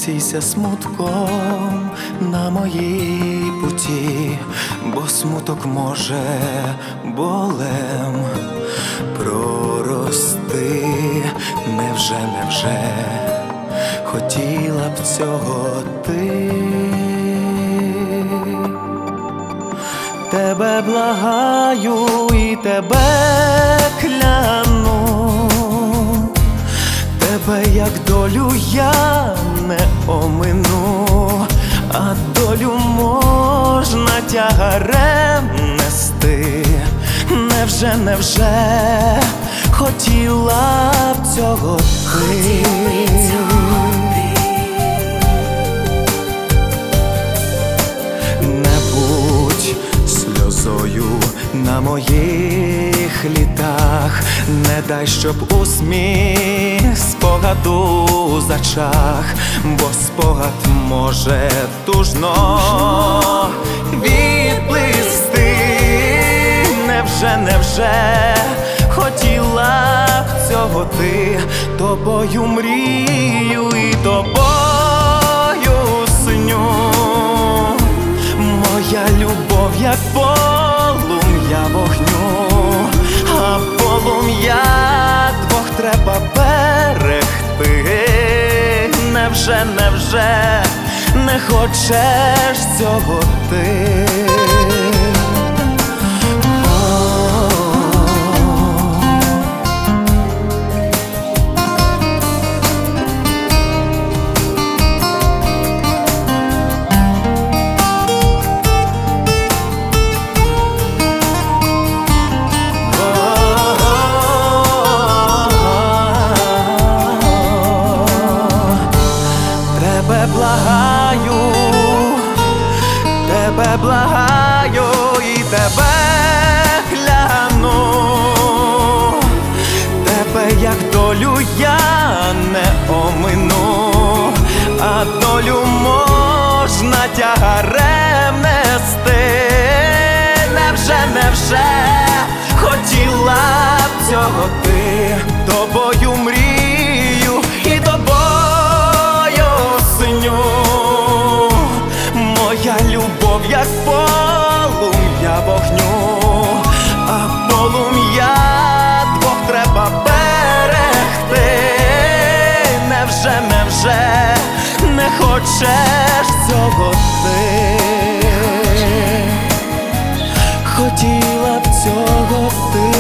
сійся смутком на моїй путі, бо смуток може болем прорости. Невже хотіла б цього ти? Тебе благаю і тебе кляну, тебе як долю я не омину, а долю можна тягарем нести. Невже хотіла б цього ти? Не будь сльозою на моїх літах, не дай, щоб усміх спогаду зачах, бо спогад може тужно відплисти. Невже хотіла б цього ти? Тобою мрію і тобою сню. Моя любов, як полум'я вогню, а полум'я двох треба берегти. Невже не хочеш цього ти? Тебе благаю і тебе кляну, тебе як долю я не омину, а долю можна тягарем нести. Невже хотіла б цього ти? Тобою мрію і тобою сню. Моя любов, як полум'я вогню, а полум'я двох треба берегти. Невже не хочеш цього ти? Хотіла б цього ти?